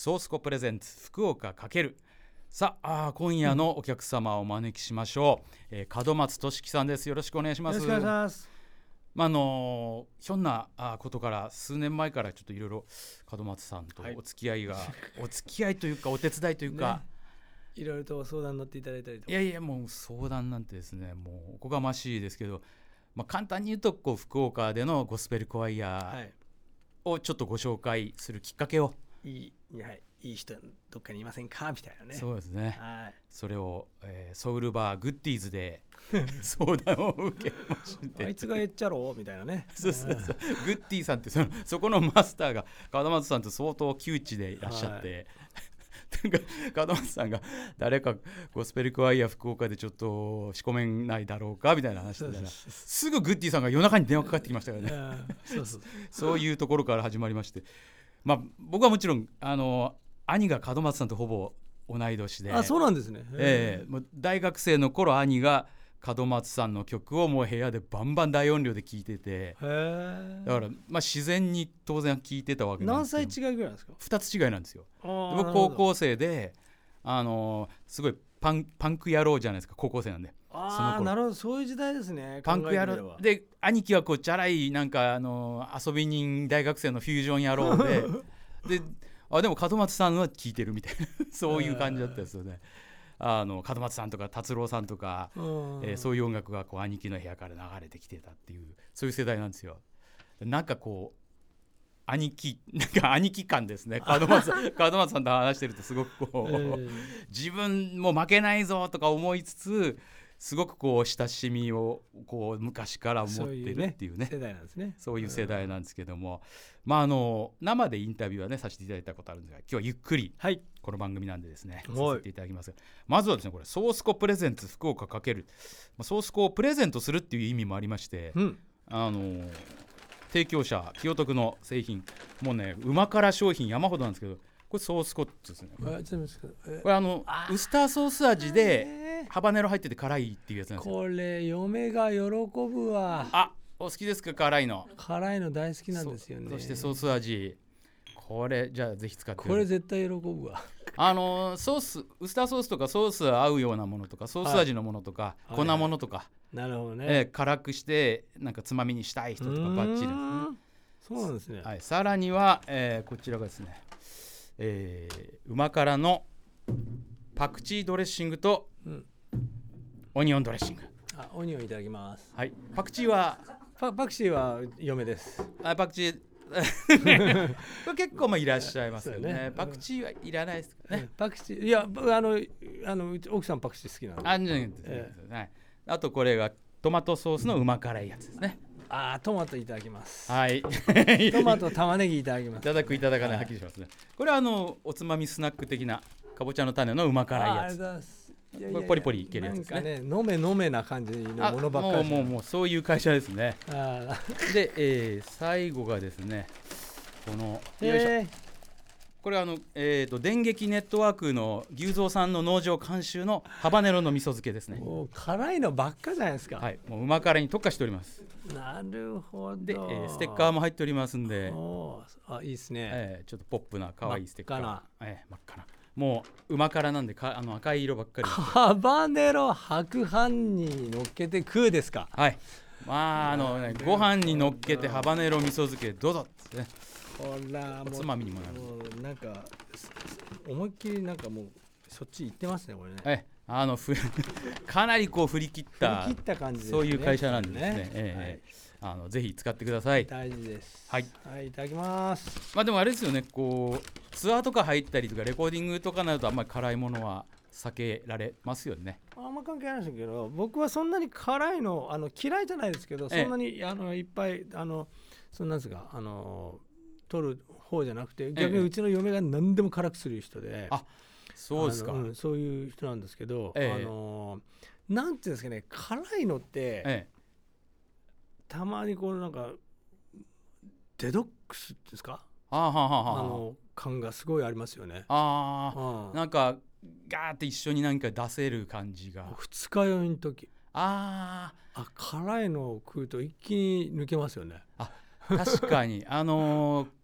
ソースコプレゼンツ福岡×さあ、今夜のお客様をお招きしましょう、門松俊樹さんです。よろしくお願いします。 よろしくお願いします。 ひょんなことから数年前からちょっといろいろ門松さんとお付き合いが、お付き合いというかお手伝いというか、 いろいろと相談に乗っていただいたりとか。 いやもう相談なんてですね、もうおこがましいですけど、簡単に言うと福岡でのゴスペルコワイヤーをちょっとご紹介するきっかけを、 いい人どっかにいませんかみたいなね。 そうですね、それを、ソウルバーグッディーズで相談を受けましてあいつが言っちゃろうみたいなね。 そうグッディさんってそこのマスターが門松さんと相当旧知でいらっしゃって、門松さんが誰かゴスペルクワイヤー福岡でちょっと仕込めないだろうかみたいな話したら、すぐグッディさんが夜中に電話かかってきましたからね。そういうところから始まりまして、僕はもちろん兄が門松さんとほぼ同い年で、 そうなんですね。 もう大学生の頃兄が門松さんの曲をもう部屋でバンバン大音量で聴いてて、だから自然に当然聴いてたわけなんですけど。 何歳違いぐらいなんですか ？2つ違いなんですよ。僕高校生で、すごいパンク野郎じゃないですか、高校生なんで。 なるほど、そういう時代ですね。 パンク野郎で、兄貴はチャラいなんか遊び人大学生のフュージョン野郎ででも門松さんは聴いてるみたいなそういう感じだったですよね。門松さんとか達郎さんとか、そういう音楽が兄貴の部屋から流れてきてたっていう、そういう世代なんですよ。なんか兄貴感ですね。門松さんと話してるとすごく自分も負けないぞとか思いつつ、すごく親しみを昔から持ってるっていうね、 世代なんですね。 そういう世代なんですけども、生でインタビューはねさせていただいたことあるんですが、今日はゆっくりこの番組なんでですね、させていただきます。まずはですね、これソースコプレゼンツ福岡×ソースコをプレゼントするっていう意味もありまして、提供者清徳の製品、もうね旨辛商品山ほどなんですけど、これソースコですね。これウスターソース味でハバネロ入ってて辛いっていうやつなんですよ。 これ嫁が喜ぶわ。 お好きですか？辛いの大好きなんですよね。 そしてソース味、これじゃあぜひ使ってください。 これ絶対喜ぶわ。 ソース、ウスターソースとかソース合うようなものとか、ソース味のものとか、粉ものとか、 なるほどね、 辛くしてなんかつまみにしたい人とかバッチリですね。 そうなんですね。 さらには、こちらがですね、旨辛のパクチードレッシングと、オニオンドレッシング。 オニオンいただきます。 パクチーは嫁です。 パクチーこれ結構いらっしゃいますよね。パクチーはいらないですかね。 パクチー、いや奥さんパクチー好きなの。 あとこれがトマトソースの旨辛いやつですね。 トマトいただきます。 トマト玉ねぎいただきます。 いただくいただかないはっきりしますね。これはおつまみスナック的なかぼちゃの種の旨辛いやつ。これポリポリいけるやつですね。 飲めな感じのものばっかり。 もうそういう会社ですね。で、最後がですね、このよいしょ、これは電撃ネットワークの牛蔵さんの農場監修のハバネロの味噌漬けですね。 もう辛いのばっかじゃないですか。 もう旨辛に特化しております。 なるほど。 で、ステッカーも入っておりますんで、 いいですね。 ちょっとポップな可愛いステッカー。 真っ赤な。もう旨辛なんで赤い色ばっかり。 ハバネロ白飯に乗っけて食うですか？ ご飯に乗っけてハバネロ味噌漬けどうぞってね。おつまみにもなる。 なんか思いっきりなんかもうそっち行ってますねこれね。 かなり振り切った感じですね。 そういう会社なんですね。ぜひ使ってください。 大事です。いただきます。 でもあれですよね、ツアーとか入ったりとかレコーディングとかなるとあんまり辛いものは避けられますよね。 あんま関係ないんですけど、僕はそんなに辛いの嫌いじゃないですけど、そんなにいっぱいそんなんですか取る方じゃなくて、逆にうちの嫁が何でも辛くする人で、 そうですか。 そういう人なんですけど、なんていうんですかね、辛いのって、たまになんかデトックスですか、感がすごいありますよね。 なんかガーって一緒に何か出せる感じが。 二日酔いの時、辛いのを食うと一気に抜けますよね。 確かに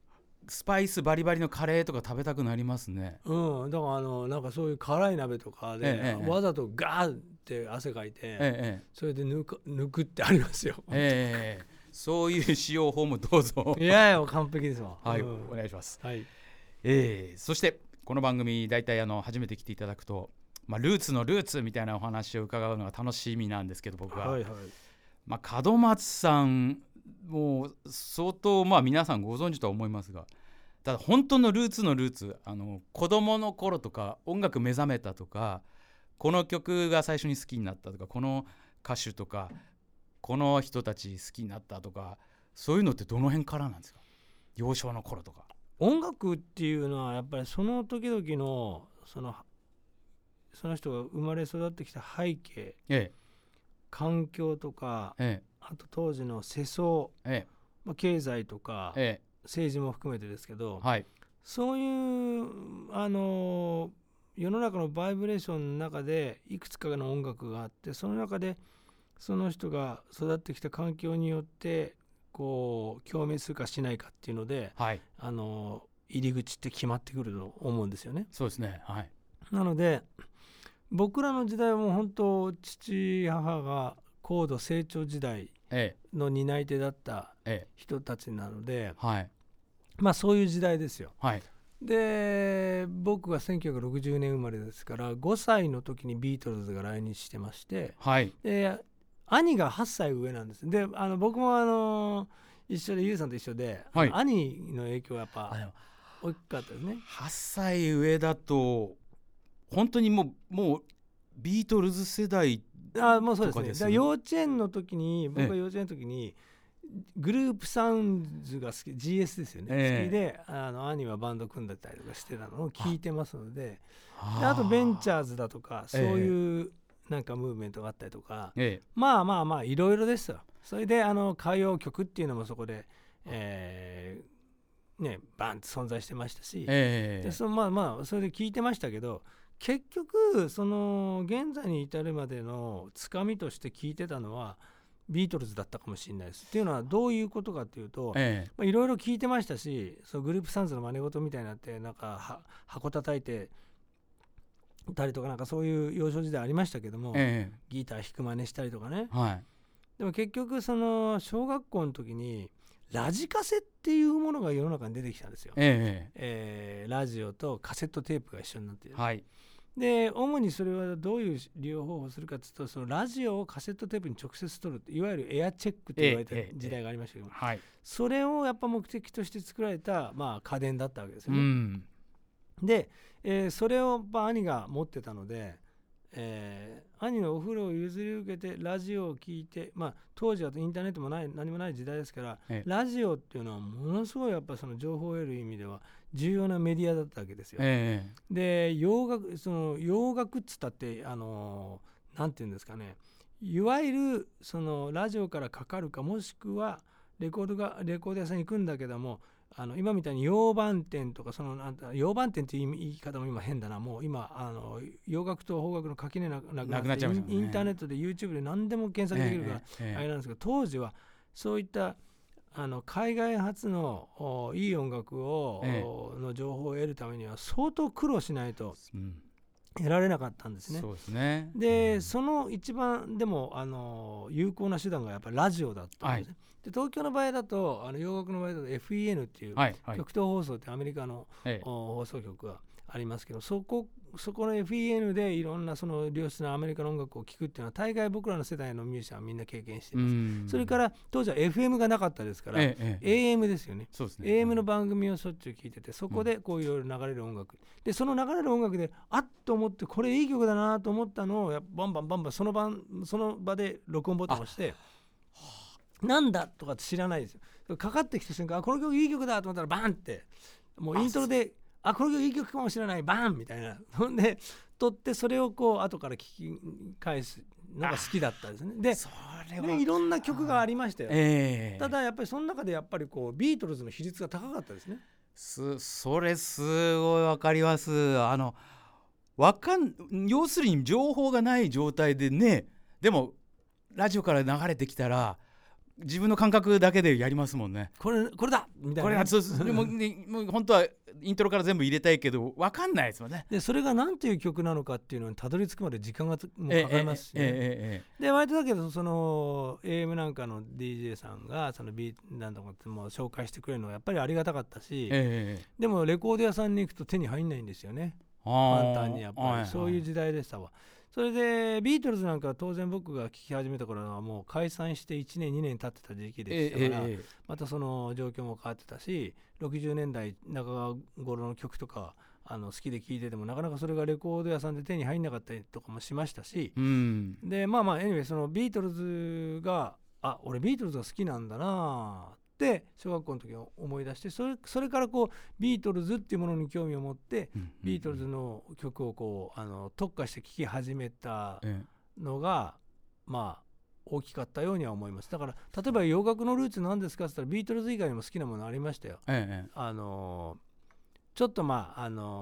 スパイスバリバリのカレーとか食べたくなりますね。 うん、だからなんかそういう辛い鍋とかで、わざとガーって汗かいて、それで抜くってありますよ。 そういう使用法もどうぞ。 いやいや完璧ですわ。 はい、お願いします。 はい。 そしてこの番組大体初めて来ていただくと、ルーツのルーツみたいなお話を伺うのが楽しみなんですけど、僕は、門松さんもう相当皆さんご存知とは思いますが、ただ本当のルーツのルーツ、子供の頃とか音楽目覚めたとか、この曲が最初に好きになったとか、この歌手とかこの人たち好きになったとか、そういうのってどの辺からなんですか？幼少の頃とか。 音楽っていうのはやっぱりその時々のその人が生まれ育ってきた背景、環境とか、あと当時の世相、経済とか、政治も含めてですけど、そういう世の中のバイブレーションの中でいくつかの音楽があって、その中でその人が育ってきた環境によってこう共鳴するかしないかっていうので、入り口って決まってくると思うんですよね。 そうですね。 なので僕らの時代はもう本当父母が高度成長時代の担い手だった人たちなので、そういう時代ですよ。で僕が1960年生まれですから、5歳の時にビートルズが来日してまして、で兄が8歳上なんです。で僕も一緒でユウさんと一緒で、兄の影響はやっぱ大きかったですね。 8歳上だと本当にもうビートルズ世代とかですね。 もうそうですね。幼稚園の時に、僕が幼稚園の時にグループサウンズが好き、GS ですよね、好きで兄はバンド組んでたりとかしてたのを聞いてますので、あとベンチャーズだとかそういうなんかムーブメントがあったりとか、いろいろですよ。それで歌謡曲っていうのもそこでバンって存在してましたし、でそれで聞いてましたけど、結局その現在に至るまでのつかみとして聞いてたのはビートルズだったかもしれないです。っていうのはどういうことかというと、いろいろ聞いてましたし、そのグループサウンズの真似事みたいになってなんか箱叩いてたりとか、なんかそういう幼少時代ありましたけども、ギター弾く真似したりとかね、でも結局その小学校の時にラジカセっていうものが世の中に出てきたんですよ。ラジオとカセットテープが一緒になっている、で主にそれはどういう利用方法をするかというと、そのラジオをカセットテープに直接取る、いわゆるエアチェックと言われた時代がありましたけども、それをやっぱ目的として作られた、家電だったわけですよね。で、それを兄が持ってたので、兄のお風呂を譲り受けてラジオを聞いて、当時はインターネットも何もない時代ですから、ラジオっていうのはものすごいやっぱその情報を得る意味では重要なメディアだったわけですよ。で洋楽っつったってなんていうんですかね、いわゆるそのラジオからかかるか、もしくはレコード屋さんに行くんだけども、今みたいに洋盤店とか、洋盤店っていう言い方も今変だな、もう今洋楽と邦楽の垣根なくなって、インターネットで YouTube で何でも検索できるから、あれなんですけど、当時はそういった海外発のいい音楽の情報を得るためには相当苦労しないと得られなかったんですね。 そうですね。 でその一番でも有効な手段がやっぱりラジオだったんですね。で東京の場合だと洋楽の場合だと FEN っていう極東放送ってアメリカの放送局がありますけど、そこの FEN でいろんなその良質なアメリカの音楽を聴くっていうのは大概僕らの世代のミュージシャンはみんな経験しています。それから当時は FM がなかったですから、AM ですよね。AM の番組をしょっちゅう聴いてて、そこでこういろいろ流れる音楽で、その流れる音楽であっと思って、これいい曲だなと思ったのをバンバンその場で録音ボタンを押して、なんだとか知らないですよ。かかってきた瞬間、この曲いい曲だと思ったらバンってもうイントロでこの曲いい曲かもしれない、バンみたいなで撮って、それをこう後から聞き返すのが好きだったんですね。でそれはいろんな曲がありましたよ。ただやっぱりその中でやっぱりこうビートルズの比率が高かったですね。 それすごいわかります。要するに情報がない状態でね、でもラジオから流れてきたら自分の感覚だけでやりますもんね。 これだみたいな、ね、 これもう本当はイントロから全部入れたいけど分かんないですもんね。 でそれが何ていう曲なのかっていうのにたどり着くまで時間がもうかかりますし、ね、で割とだけどその AM なんかの DJ さんがそのビートなんとかってもう紹介してくれるのはやっぱりありがたかったし、でもレコード屋さんに行くと手に入んないんですよね、簡単に。やっぱりそういう時代でしたわ。それでビートルズなんかは当然僕が聴き始めた頃はもう解散して1年2年経ってた時期でしたから、またその状況も変わってたし、60年代中頃の曲とか好きで聴いててもなかなかそれがレコード屋さんで手に入んなかったりとかもしましたし、でanyway そのビートルズが俺ビートルズが好きなんだなって小学校の時思い出して、それからこうビートルズっていうものに興味を持って、ビートルズの曲をこう特化して聴き始めたのが大きかったようには思います。だから例えば洋楽のルーツなんですかって言ったらビートルズ以外にも好きなものありましたよ。ちょっとマ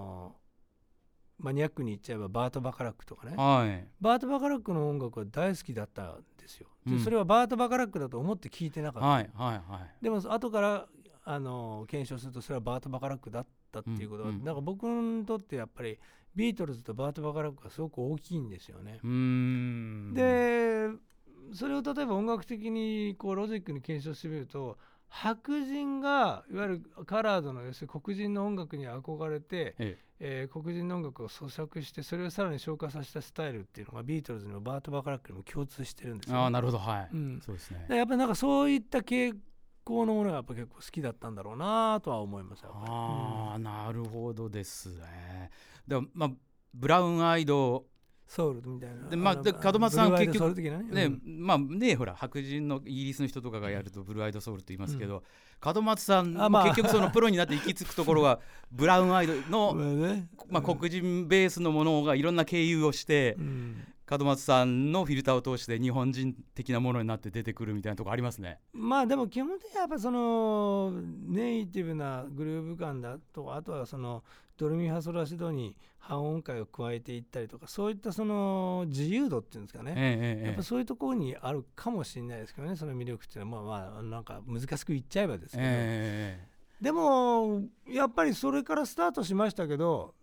ニアックに言っちゃえばバート・バカラックとかね、バート・バカラックの音楽は大好きだったんですよ。でそれはバート・バカラックだと思って聴いてなかった、でも後から検証するとそれはバート・バカラックだったっていうことは、だから僕にとってやっぱりビートルズとバート・バカラックがすごく大きいんですよね。でそれを例えば音楽的にこうロジックに検証してみると、白人がいわゆるカラードの要するに黒人の音楽に憧れて、黒人の音楽を咀嚼してそれをさらに昇華させたスタイルっていうのがビートルズにもバート・バカラックにも共通してるんですよ、ね。 なるほど、そうですね。 やっぱりなんかそういった傾向のものがやっぱ結構好きだったんだろうなとは思いますよ。 なるほどですね。でもブラウンアイドソウルみたいなで門松さん結局ね、 ほら白人のイギリスの人とかがやるとブルーアイドソウルと言いますけど、門松さんも結局そのプロになって行き着くところはブラウンアイドの黒人ベースのものがいろんな経由をして、門松さんのフィルターを通して日本人的なものになって出てくるみたいなところありますね。 でも基本的にやっぱそのネイティブなグルーヴ感だと、あとはそのドレミファソラシドに半音階を加えていったりとか、そういったその自由度っていうんですかね、やっぱそういうところにあるかもしれないですけどね、その魅力っていうのはなんか難しく言っちゃえばですけど、でもやっぱりそれからスタートしましたけど、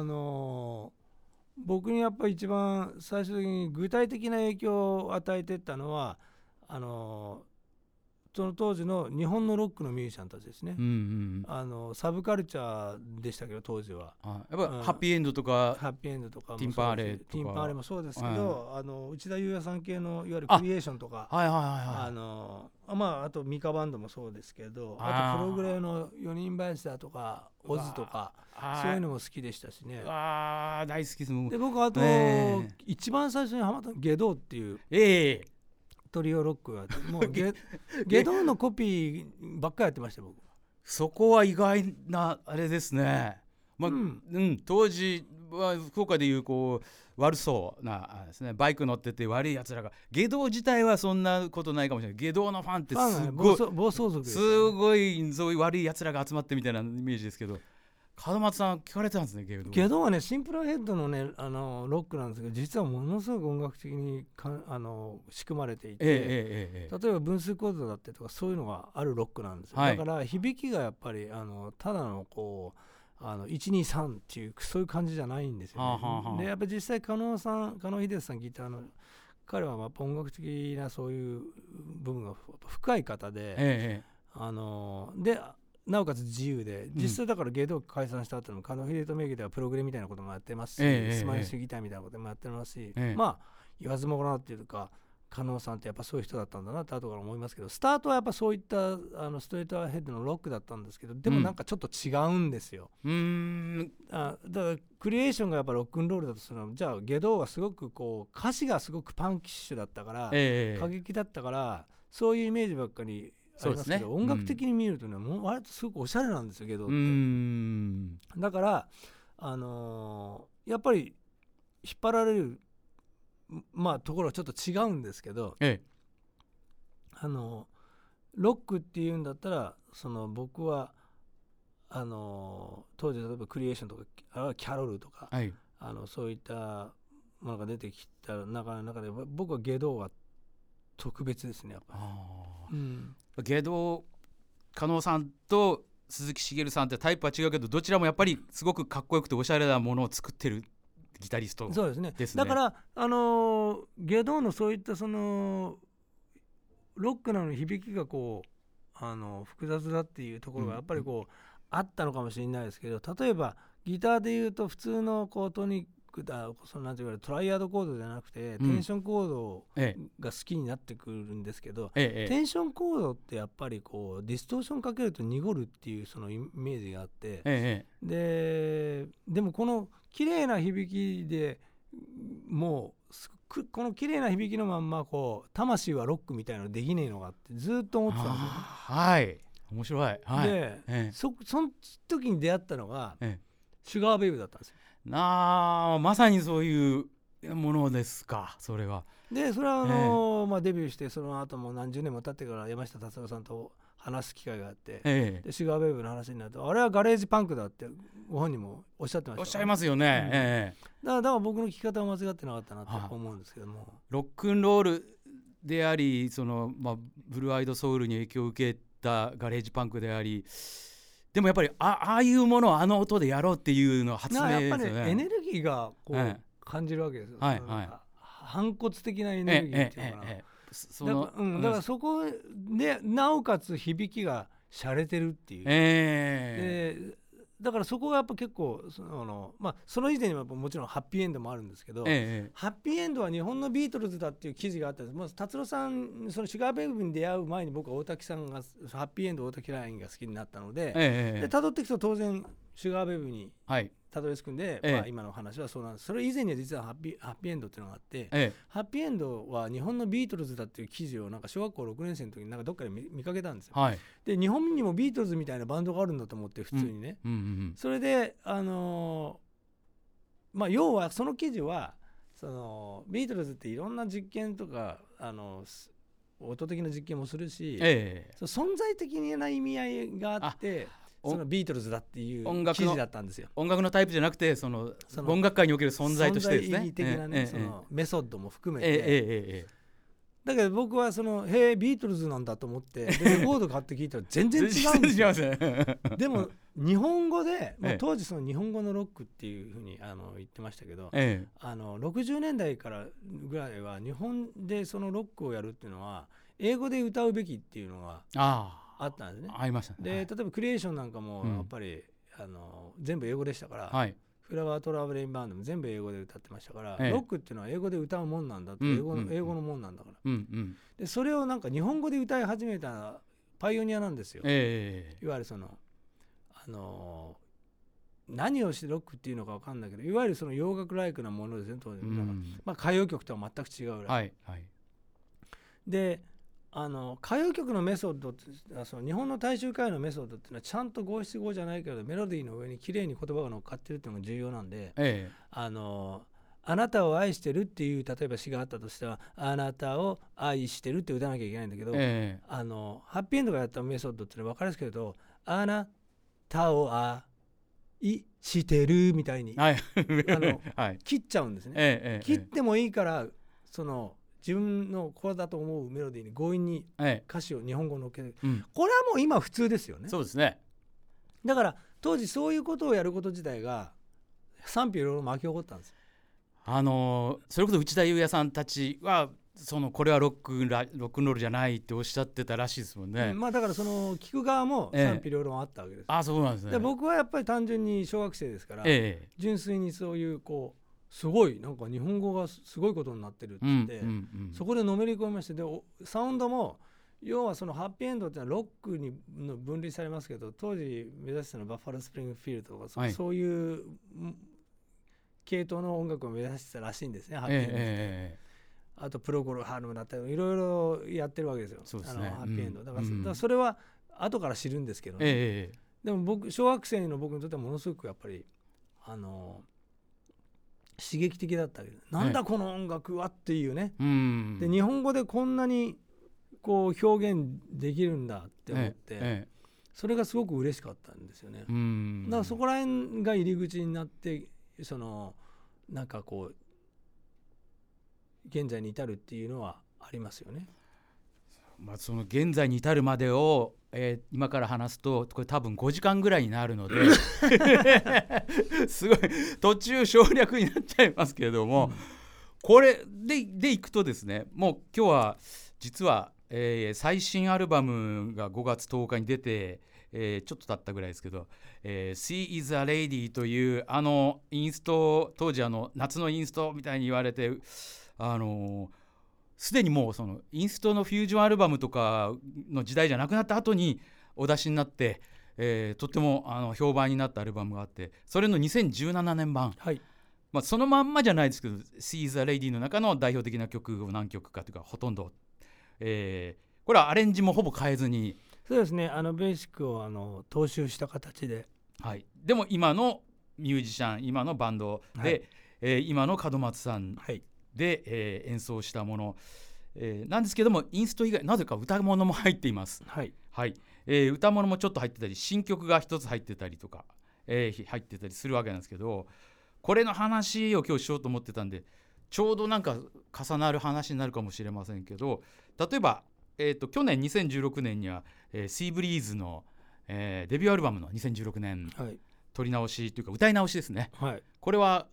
僕にやっぱり一番最終的に具体的な影響を与えていったのはその当時の日本のロックのミュージシャンたちですね。サブカルチャーでしたけど当時はやっぱハッピーエンドとかティンパーレとかティンパーレもそうですけど、内田裕也さん系のいわゆるクリエーションとか、あとミカバンドもそうですけど、あとプログレの4人林だとかオズとかそういうのも好きでしたしね。 大好きです。 で僕あと、一番最初にハマったのゲドーっていうトリオロックがもうゲドーのコピーばっかりやってました僕。 そこは意外なあれですね。当時は福岡でいうこう悪そうなですね、バイク乗ってて悪いやつらが、ゲドー自体はそんなことないかもしれない。ゲドーのファンってすごい暴走族です、 すごいそういう悪いやつらが集まってみたいなイメージですけど、門松さん聞かれてたんですね。ゲドーはねシンプルヘッドのねロックなんですけど、実はものすごく音楽的に仕組まれていて、例えば分数コードだったりとかそういうのがあるロックなんですよ、だから響きがやっぱりただのこう123っていうそういう感じじゃないんですよね。でやっぱり実際加納秀さん聞いた彼はやっぱ音楽的なそういう部分が深い方で、でなおかつ自由で、実際だからゲドー解散した後の加納秀人名義ではプログレみたいなこともやってますし、スマイルスギターみたいなこともやってますし、言わずもがなっていうか加納さんってやっぱそういう人だったんだなって後から思いますけど、スタートはやっぱそういったストレートヘッドのロックだったんですけど、でもなんかちょっと違うんですよ。だからクリエーションがやっぱロックンロールだとするの、じゃあゲドーはすごくこう歌詞がすごくパンキッシュだったから、過激だったからそういうイメージばっかりありますけど、音楽的に見るとね、もう割とすごくおしゃれなんですよゲドーって。だからやっぱり引っ張られるところはちょっと違うんですけど、ロックっていうんだったら僕は当時例えばクリエーションとかキャロルとか、そういったものが出てきた中で僕はゲドーは特別ですねやっぱり。 ゲド加納さんと鈴木茂さんってタイプは違うけどどちらもやっぱりすごくかっこよくておしゃれなものを作ってるギタリストですね。 そうですね。だからゲドのそういったそのロックなの響きがこう複雑だっていうところがやっぱりこう、あったのかもしれないですけど、例えばギターでいうと普通のこうトニックだそのなんていうかトライアドコードじゃなくて、テンションコードが好きになってくるんですけど、テンションコードってやっぱりこうディストーションかけると濁るっていうそのイメージがあって、でもこの綺麗な響きでもうこの綺麗な響きのまんまこう魂はロックみたいなのできねえのかってずっと思ってたんですよ。 はい面白い、はい、 で、その時に出会ったのが、シュガーベイブだったんですよ。 まさにそういうものですかそれは。 でそれはデビューしてその後も何十年も経ってから山下達郎さんと話す機会があって、でシュガーベイブの話になるとあれはガレージパンクだってご本人もおっしゃってました、 おっしゃいますよね、 だから僕の聞き方は間違ってなかったなと思うんですけども、 ロックンロールでありその、ブルーアイドソウルに影響を受けたガレージパンクであり、でもやっぱりああいうものをあの音でやろうっていうのは発明ですよね。 やっぱりエネルギーがこう、感じるわけですよ、反骨的なエネルギーっていうのかな、だからそこでなおかつ響きが洒落てるっていう、だからそこがやっぱ結構その以前にはもちろんハッピーエンドもあるんですけど、ハッピーエンドは日本のビートルズだっていう記事があったんです。もう達郎さんそのシュガーベイブに出会う前に僕は大滝さんがハッピーエンド大滝ラインが好きになったので、辿っていくと当然シュガーベイブにたどり着くんで、今の話はそうなんです。それ以前には実はハッピーエンドっていうのがあって、ハッピーエンドは日本のビートルズだっていう記事をなんか小学校6年生の時になんかどっかで 見かけたんですよ、で日本にもビートルズみたいなバンドがあるんだと思って普通にね、それで要はその記事はそのビートルズっていろんな実験とか音的な実験もするし、存在的な意味合いがあってそのビートルズだっていう記事だったんですよ。 音楽のタイプじゃなくてその音楽界における存在としてですね、 存在意義的なね、そのメソッドも含めて、だけど僕はそのビートルズなんだと思ってレコード買って聞いたら全然違うんですよでも日本語で、当時その日本語のロックっていうふうに言ってましたけど、60年代からぐらいは日本でそのロックをやるっていうのは英語で歌うべきっていうのがあったんですね。 ありましたね。 で例えばクリエーションなんかもやっぱり、全部英語でしたから、フラワートラブレインバンドも全部英語で歌ってましたから、ロックっていうのは英語で歌うもんなんだって、英語のもんなんだから、でそれをなんか日本語で歌い始めたパイオニアなんですよ、いわゆるその何をしてロックっていうのか分かんないけど、いわゆるその洋楽ライクなものですね当時、歌謡曲とは全く違うらしい、で歌謡曲のメソッドってその日本の大衆歌謡のメソッドっていうのはちゃんと五七五じゃないけどメロディーの上に綺麗に言葉が乗っかってるっていうのが重要なんで、あなたを愛してるっていう例えば詩があったとしたらあなたを愛してるって歌わなきゃいけないんだけど、ハッピーエンドがやったメソッドっていうのは分かりやすく言うとあなたを愛してるみたいに、切っちゃうんですね、切ってもいいからその自分のこれだと思うメロディーに強引に歌詞を日本語に乗っける、これはもう今普通ですよね。 そうですね。 だから当時そういうことをやること自体が賛否両論巻き起こったんです。 それこそ内田裕也さんたちはこれはロックンロールじゃないっておっしゃってたらしいですもんね、 だからその聞く側も賛否両論あったわけです、 そうなんですね。 で僕はやっぱり単純に小学生ですから、純粋にそういうすごいなんか日本語がすごいことになってるって言って、そこでのめり込みまして、でサウンドも要はそのハッピーエンドってのはロックに分類されますけど、当時目指してたのはバッファロースプリングフィールドとか、そういう系統の音楽を目指してたらしいんですね、ハッピーエンド、あとプロゴルハームだったりいろいろやってるわけですよ、ハッピーエンドだからそれは後から知るんですけどね、でも小学生の僕にとってはものすごくやっぱり刺激的だったけど、なんだこの音楽はっていうね、で日本語でこんなにこう表現できるんだって思って、それがすごく嬉しかったんですよね。だからそこら辺が入り口になってなんかこう現在に至るっていうのはありますよね。 その現在に至るまでを、今から話すとこれ多分5時間ぐらいになるのですごい途中省略になっちゃいますけれども、これでいくとですね、もう今日は実は、最新アルバムが5月10日に出て、ちょっと経ったぐらいですけど、She is a Lady というインスト、当時夏のインストみたいに言われて、すでにもうそのインストのフュージョンアルバムとかの時代じゃなくなった後にお出しになって、とっても評判になったアルバムがあって、それの2017年版、はい、そのまんまじゃないですけど She is a Lady の中の代表的な曲を何曲かというかほとんど、これはアレンジもほぼ変えずに、 そうですね、ベーシックを踏襲した形で、 はい、でも今のミュージシャン、今のバンドで、はい、今の門松さんで、演奏したもの、なんですけども、インスト以外なぜか歌物も入っています。はい、はい、歌物もちょっと入ってたり、新曲が一つ入ってたりとか、入ってたりするわけなんですけど、これの話を今日しようと思ってたんで、ちょうどなんか重なる話になるかもしれませんけど、例えば、去年2016年には、シーブリーズの、デビューアルバムの2016年、はい、撮り直しというか歌い直しですね、はい、これは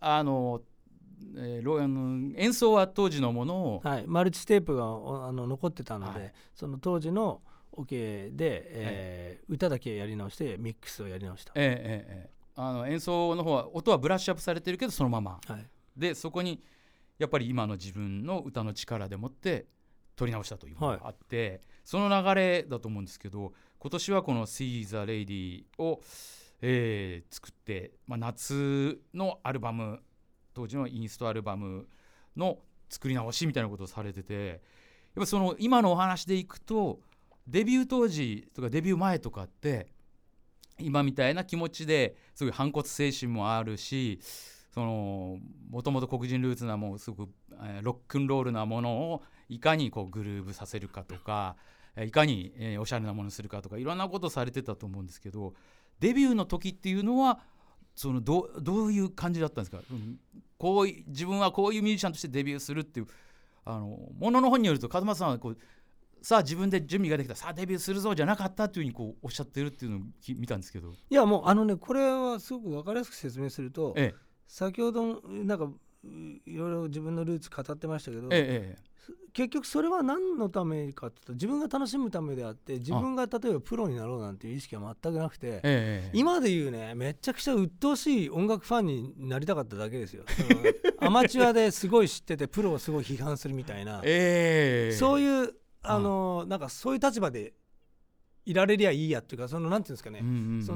演奏は当時のものを、 はい、マルチテープが残ってたので、はい、その当時のオ、ケで、歌だけやり直してミックスをやり直した、 演奏の方は音はブラッシュアップされてるけどそのまま、はい、でそこにやっぱり今の自分の歌の力でもって撮り直したというのがあって、はい、その流れだと思うんですけど、今年はこの She is a Lady を、作って、夏のアルバム、当時のインストアルバムの作り直しみたいなことをされてて、やっぱその今のお話でいくと、デビュー当時とかデビュー前とかって今みたいな気持ちですごい反骨精神もあるし、もともと黒人ルーツなもうすごく、ロックンロールなものをいかにこうグルーブさせるかとか、いかに、おしゃれなものにするかとかいろんなことされてたと思うんですけど、デビューの時っていうのはどういう感じだったんですか？自分はこういうミュージシャンとしてデビューするっていうものの本によると、門松さんはさあ自分で準備ができた、さあデビューするぞじゃなかったというふうにおっしゃってるっていうのを見たんですけど、 いやもうこれはすごく分かりやすく説明すると、先ほどなんかいろいろ自分のルーツ語ってましたけど、結局それは何のためかっていうと、自分が楽しむためであって、自分が例えばプロになろうなんていう意識は全くなくて、今で言うね、めちゃくちゃ鬱陶しい音楽ファンになりたかっただけですよ。アマチュアですごい知っててプロをすごい批判するみたいな、そういうなんかそういう立場でいられりゃいいやっていうか、なんていうんですかね、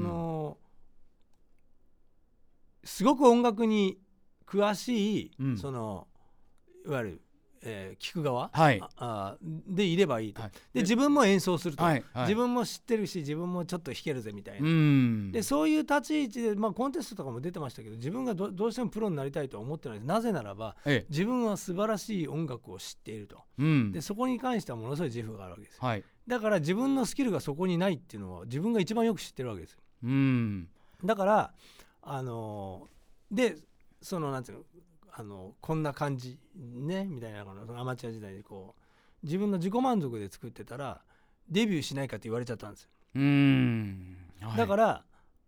すごく音楽に詳しい、いわゆる聞く側、はい、でいればいいと、はい、で自分も演奏すると、はいはい、自分も知ってるし自分もちょっと弾けるぜみたいな、でそういう立ち位置で、コンテストとかも出てましたけど、自分が どうしてもプロになりたいとは思ってないです。なぜならば、自分は素晴らしい音楽を知っていると、でそこに関してはものすごい自負があるわけです、はい、だから自分のスキルがそこにないっていうのは自分が一番よく知ってるわけです。だからでなんていうの、こんな感じねみたいな、アマチュア時代に自分の自己満足で作ってたらデビューしないかって言われちゃったんですよ。はい、だから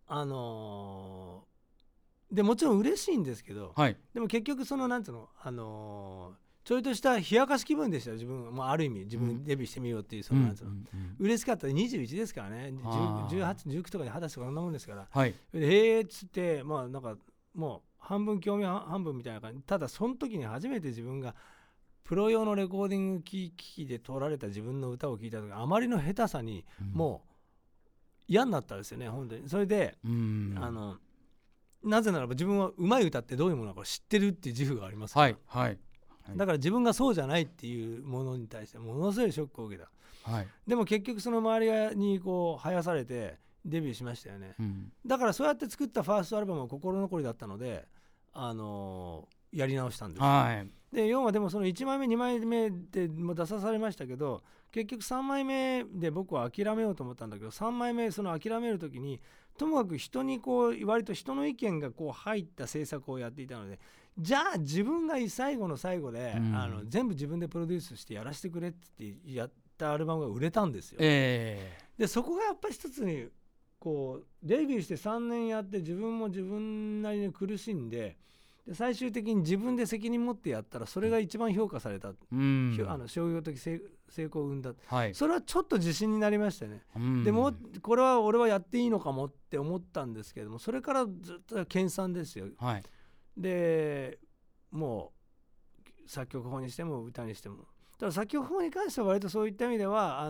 でもちろん嬉しいんですけど、はい、でも結局なんていうの、ちょいとした冷やかし気分でしたよ、自分は。ある意味自分デビューしてみようっていう、なんていうの、嬉しかった。21ですからね、18、19とかに20歳とかそんなもんですから、はい、っつってなんかもう半分興味半分みたいな感じ。ただその時に初めて自分がプロ用のレコーディング機器で撮られた自分の歌を聴いた時、あまりの下手さにもう嫌になったんですよね、本当に。それでなぜならば自分はうまい歌ってどういうものか知ってるっていう自負がありますから、はいはい、だから自分がそうじゃないっていうものに対してものすごいショックを受けた、はい、でも結局周りに生やされてデビューしましたよね、だからそうやって作ったファーストアルバムは心残りだったので、やり直したんです、はい、で要はでも1枚目2枚目でも出さされましたけど、結局3枚目で僕は諦めようと思ったんだけど、3枚目諦める時にともかく人に割と人の意見が入った制作をやっていたので、じゃあ自分が最後の最後で、全部自分でプロデュースしてやらせてくれって言ったアルバムが売れたんですよ。でそこがやっぱり一つにこうデビューして3年やって自分も自分なりに苦しんで、最終的に自分で責任持ってやったらそれが一番評価された、商業的成功を生んだ、それはちょっと自信になりましたね。でもこれは俺はやっていいのかもって思ったんですけれども、それからずっと研鑽ですよ。でもう作曲法にしても歌にしても、ただ作曲法に関しては割とそういった意味では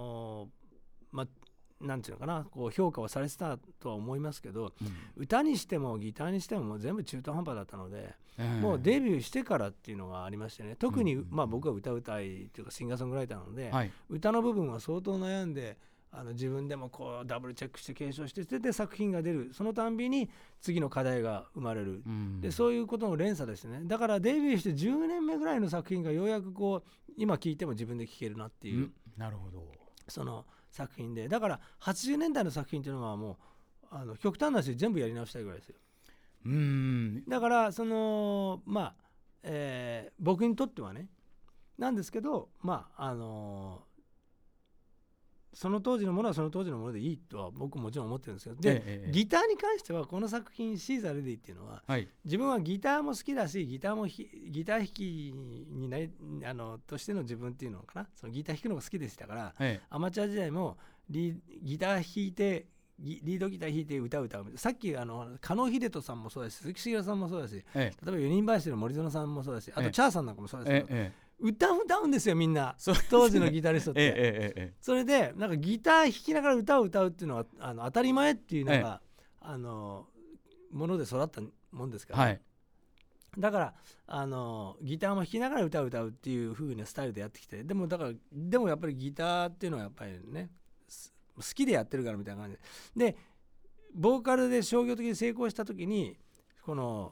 なんていうのかな、こう評価はされてたとは思いますけど、歌にしてもギターにしてももう全部中途半端だったので、もうデビューしてからっていうのがありましてね、特に僕は歌うたいっていうかシンガーソングライターなので、歌の部分は相当悩んで自分でもこうダブルチェックして検証してで作品が出る、そのたんびに次の課題が生まれる、でそういうことの連鎖ですね。だからデビューして10年目ぐらいの作品がようやくこう今聴いても自分で聴けるなっていう、 なるほど、 その作品で、だから80年代の作品っていうのはもう極端な話で全部やり直したいぐらいですよ。だからその僕にとってはねなんですけど、その当時のものはその当時のものでいいとは僕もちろん思ってるんですけど、で、ギターに関してはこの作品シーザーレディっていうのは、自分はギターも好きだしギター弾きにとしての自分っていうのかな、そのギター弾くのが好きでしたから、アマチュア時代もギター弾いてリードギター弾いて歌うさっき加納秀人さんもそうだし鈴木茂さんもそうだし、例えば4人林の森園さんもそうだし、あとチャーさんなんかもそうですけど、歌うんですよみんな、当時のギタリストって、それでなんかギター弾きながら歌を歌うっていうのは当たり前っていうのが、もので育ったもんですから、だからギターも弾きながら歌を歌うっていう風なスタイルでやってきて、でもやっぱりギターっていうのはやっぱりね好きでやってるからみたいな感じで、ボーカルで商業的に成功した時にこの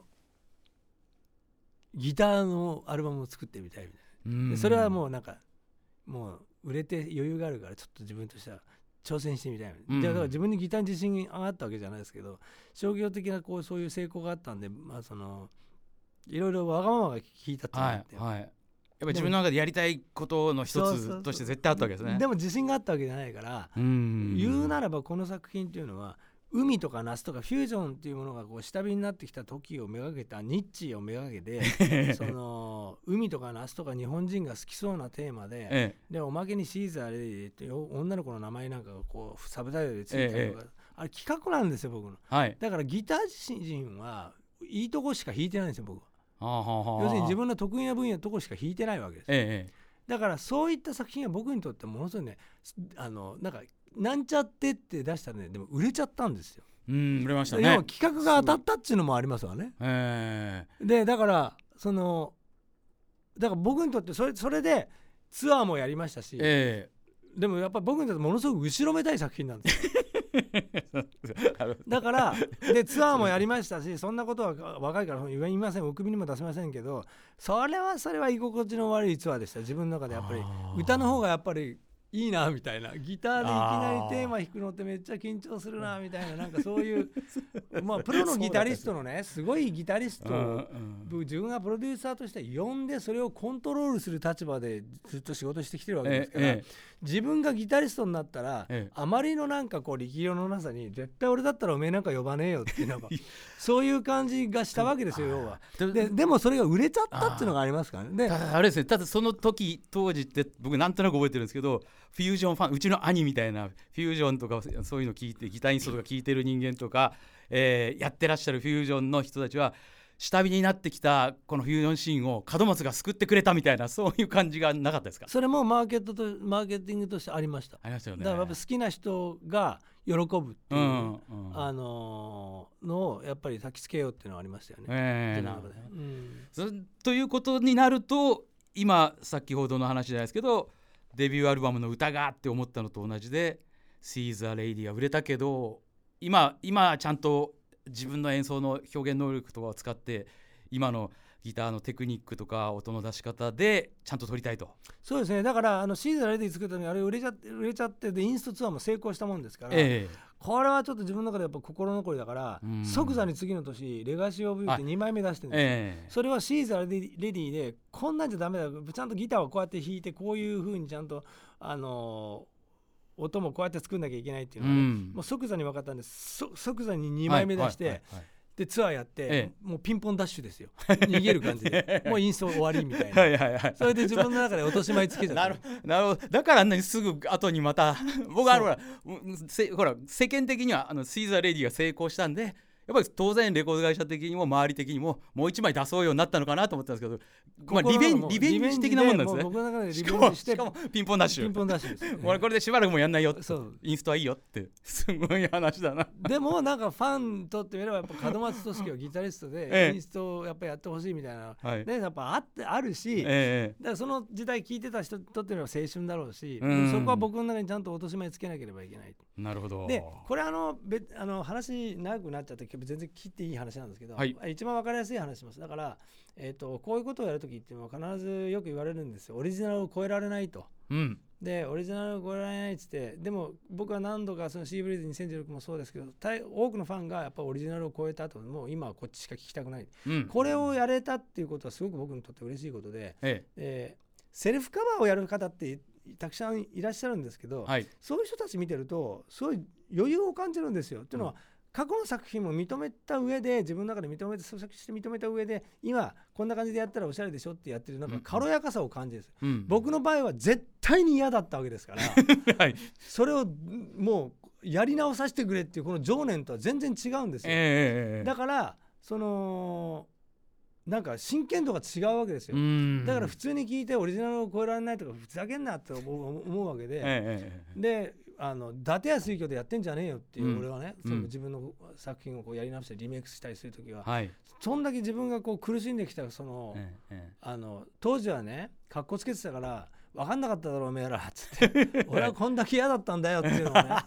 ギターのアルバムを作ってみたいみたいな、でそれはもうなんかもう売れて余裕があるからちょっと自分としては挑戦してみたい、だから自分にギターに自信があったわけじゃないですけど、商業的なそういう成功があったんで、いろいろわがままが効いたってなって、 やっぱ自分の中でやりたいことの一つとして絶対あったわけですね。 でも自信があったわけじゃないから、言うならばこの作品っていうのは海とか夏とかフュージョンっていうものがこう下火になってきた時をめがけたニッチをめがけてその海とか夏とか日本人が好きそうなテーマで、でおまけにシーザーレディって女の子の名前なんかがこうサブタイトルでついたりとか、あれ企画なんですよ僕の、だからギター自身はいいとこしか弾いてないんですよ僕は。要するに自分の得意な分野のとこしか弾いてないわけです、だからそういった作品は僕にとってものすごいねなんちゃってって出したらね、でも売れちゃったんですよ。 売れましたね。 要は企画が当たったっていうのもありますわね。でだから僕にとってそれでツアーもやりましたし、でもやっぱり僕にとってものすごく後ろめたい作品なんですよだからでツアーもやりましたし、そんなことは若いから言いません、お首にも出せませんけど、それは居心地の悪いツアーでした。自分の中でやっぱり歌の方がやっぱりいいなみたいな、ギターでいきなりテーマ弾くのってめっちゃ緊張するなみたいな、なんかそういうプロのギタリストのね、すごいギタリストを自分がプロデューサーとして呼んでそれをコントロールする立場でずっと仕事してきてるわけですから、自分がギタリストになったら、あまりのなんかこう力量のなさに絶対俺だったらおめえなんか呼ばねえよっていうのがそういう感じがしたわけですよ要は。でもそれが売れちゃったっていうのがありますからね。 あれですね、ただその当時って僕なんとなく覚えてるんですけど、フュージョンファン、うちの兄みたいなフュージョンとかそういうの聞いてギタリストとか聞いてる人間とか、やってらっしゃるフュージョンの人たちは下火になってきたこのフュージョンシーンを門松が救ってくれたみたいな、そういう感じがなかったですか？ それもマーケティングとしてありました。 ありましたよね。 だからやっぱ好きな人が喜ぶっていう、のをやっぱり焚きつけようっていうのはありましたよね。 ということになると、今先ほどの話じゃないですけど、デビューアルバムの歌がって思ったのと同じで、シーザーレイディは売れたけど、今ちゃんと自分の演奏の表現能力とかを使って今のギターのテクニックとか音の出し方でちゃんと撮りたいと。 そうですね。だからシーザーレディ作ったのにあれ売れちゃってでインストツアーも成功したもんですから、これはちょっと自分の中でやっぱ心残りだから、即座に次の年レガシー・オブ・ユーって2枚目出してるんですよ。それはシーザーレディでこんなんじゃダメだ、ちゃんとギターをこうやって弾いてこういう風にちゃんと音もこうやって作んなきゃいけないっていうのは、もう即座に分かったんで即座に2枚目出して、でツアーやって、もうピンポンダッシュですよ逃げる感じでもうインスト終わりみたいなそれで自分の中で落とし前つけちゃったなるほど。だからあんなにすぐ後にまた僕はほら世間的にはシーザーレディが成功したんで、やっぱり当然レコード会社的にも周り的にももう一枚出そうようになったのかなと思ったんですけど、リベンジ的なもんなんですね。 僕の中でリベンジしてしかもピンポンダッシュです、これでしばらくもやんないよって、インストはいいよってすごい話だな。 でもなんかファンにとってみればやっぱ門松俊樹はギタリストでインストをやっぱやってほしいみたいな、やっぱあるし、だからその時代聞いてた人にとってみれば青春だろうし、そこは僕の中にちゃんと落とし前つけなければいけない。 なるほど。 でこれ話長くなっちゃって全然切っていい話なんですけど、一番分かりやすい話します。だから、こういうことをやるときっていうのは必ずよく言われるんですよ。オリジナルを超えられないと。でオリジナルを超えられないっつって、でも僕は何度かそのシーブリーズ2016もそうですけど、多くのファンがやっぱオリジナルを超えた後もう今はこっちしか聴きたくない、これをやれたっていうことはすごく僕にとって嬉しいことで、セルフカバーをやる方ってたくさんいらっしゃるんですけど、そういう人たち見てるとすごい余裕を感じるんですよ。っていうのは、過去の作品も認めた上で、自分の中で認めた上で、今こんな感じでやったらおしゃれでしょってやってるなんか軽やかさを感じるんです、僕の場合は絶対に嫌だったわけですから、それをもうやり直させてくれっていうこの情念とは全然違うんですよ、だからなんか真剣度が違うわけですよ。だから普通に聞いてオリジナルを超えられないとかふざけんなって思うわけで、で伊達や水郷でやってんじゃねえよっていう、俺はね、その自分の作品をこうやり直してリメイクしたりするときは、そんだけ自分がこう苦しんできた当時はねかっこつけてたから分かんなかっただろうおめえらっつって俺はこんだけ嫌だったんだよっていうのをね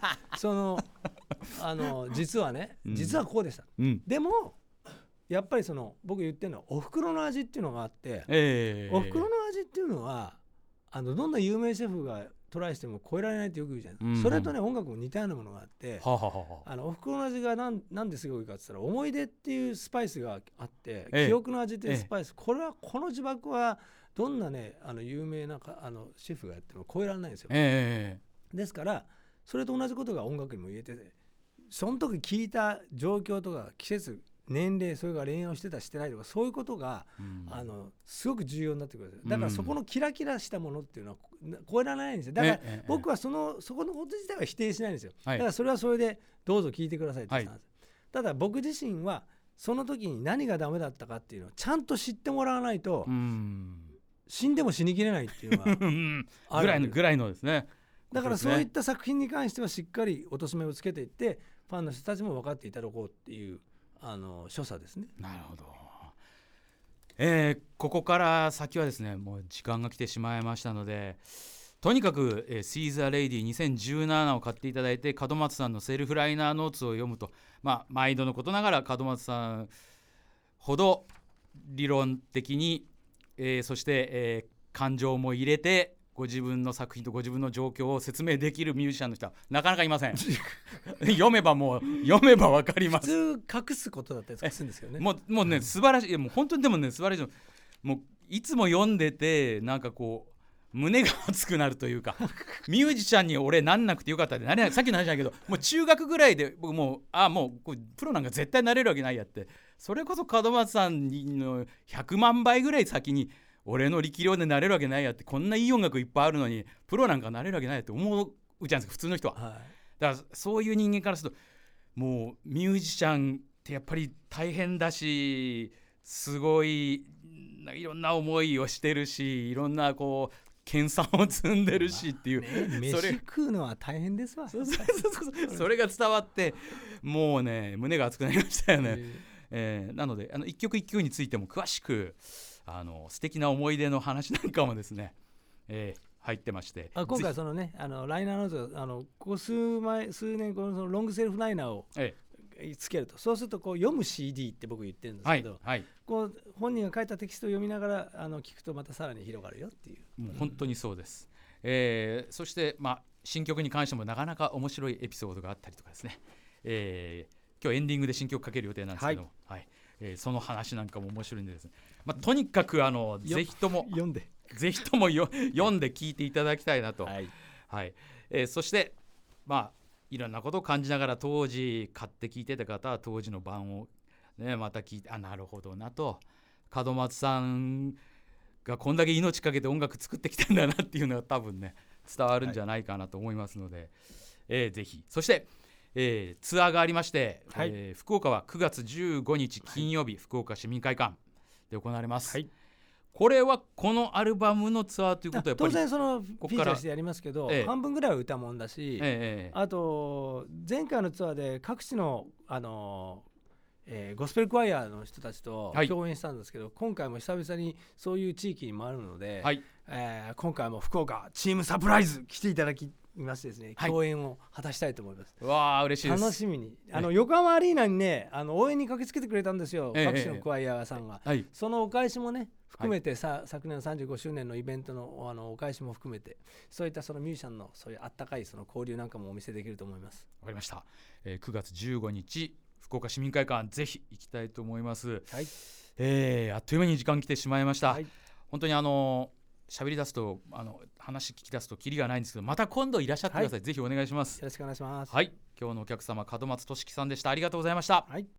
実はこうでした、でもやっぱり僕言ってるのはお袋の味っていうのがあって、お袋の味っていうのはどんな有名シェフがトライしても超えられないってよく言うじゃないですか、それとね音楽も似たようなものがあって、お袋の味がなんですごいかって言ったら、思い出っていうスパイスがあって、記憶の味っていうスパイス、この呪縛はどんなね有名なシェフがやっても超えられないんですよ、ですからそれと同じことが音楽にも言えてて、その時聞いた状況とか季節、年齢、それから恋愛をしてたしてないとか、そういうことが、すごく重要になってくる。だからそこのキラキラしたものっていうのは超えられないんですよ。だから僕はそこのこと自体は否定しないんですよ。だからそれはそれでどうぞ聞いてくださいって言ったんです。ただ僕自身はその時に何がダメだったかっていうのをちゃんと知ってもらわないと、死んでも死にきれないっていうのがあるぐらいのですね。 だからそういった作品に関してはしっかり落とし目をつけていって、ファンの人たちも分かっていただこうっていう所作ですね。 なるほど。ここから先はですね、もう時間が来てしまいましたので、とにかく、シーザーレイディ2017を買っていただいて、門松さんのセルフライナーノーツを読むと、毎度のことながら門松さんほど理論的に、そして、感情も入れてご自分の作品とご自分の状況を説明できるミュージシャンの人はなかなかいません読めば分かります。 普通隠すことだったりするんですけどね。 もうね、素晴らしい。もう本当にでもね素晴らしい。もういつも読んでてなんかこう胸が熱くなるというかミュージシャンに俺なんなくてよかったってなれない。さっきの話だけど、もう中学ぐらいで僕もうプロなんか絶対なれるわけないやって、それこそ門松さんの100万倍ぐらい先に俺の力量でなれるわけないやって、こんないい音楽いっぱいあるのにプロなんかなれるわけないやって思うじゃないですか、普通の人は、だからそういう人間からすると、もうミュージシャンってやっぱり大変だし、すごいいろんな思いをしてるし、いろんなこう研鑽を積んでるしっていう、 飯食うのは大変ですわ。 それが伝わってもうね胸が熱くなりましたよね。なので一曲一曲についても詳しく素敵な思い出の話なんかもですね、入ってまして、 今回そのねライナーノートここ数年このロングセルフライナーを、 つけると、そうするとこう読む CD って僕言ってるんですけど、こう本人が書いたテキストを読みながら聞くとまたさらに広がるよっていう。 もう本当にそうです。そして、新曲に関してもなかなか面白いエピソードがあったりとかですね、今日エンディングで新曲かける予定なんですけども、その話なんかも面白いんでですね、とにかくぜひとも読んで聞いていただきたいなと。そしていろんなことを感じながら当時買って聴いてた方は当時の版を、また聴いてなるほどなと、門松さんがこんだけ命かけて音楽作ってきたんだなっていうのが多分ね伝わるんじゃないかなと思いますので、ぜひ。そして、ツアーがありまして、福岡は9月15日金曜日、福岡市民会館で行われます。これはこのアルバムのツアーということはやっぱり当然そのフィーチャーしてやりますけど、半分ぐらいは歌もんだし、あと前回のツアーで各地のゴスペルクワイアの人たちと共演したんですけど、今回も久々にそういう地域に回るので、今回も福岡チームサプライズ来ていただきましてですね、共演を果たしたいと思います。 わー嬉しいです。 楽しみに横浜アリーナにね応援に駆けつけてくれたんですよ、各地のクワイアさんが。そのお返しもね含めて昨年の35周年のイベントのお返しも含めて、そういったそのミュージシャンのそういうあったかいその交流なんかもお見せできると思います。 わかりました。9月15日福岡市民会館ぜひ行きたいと思います。あっという間に時間来てしまいました。本当に喋り出すと話聞き出すとキリがないんですけど、また今度いらっしゃってください。ぜひお願いします。 よろしくお願いします。 今日のお客様門松俊樹さんでした。ありがとうございました。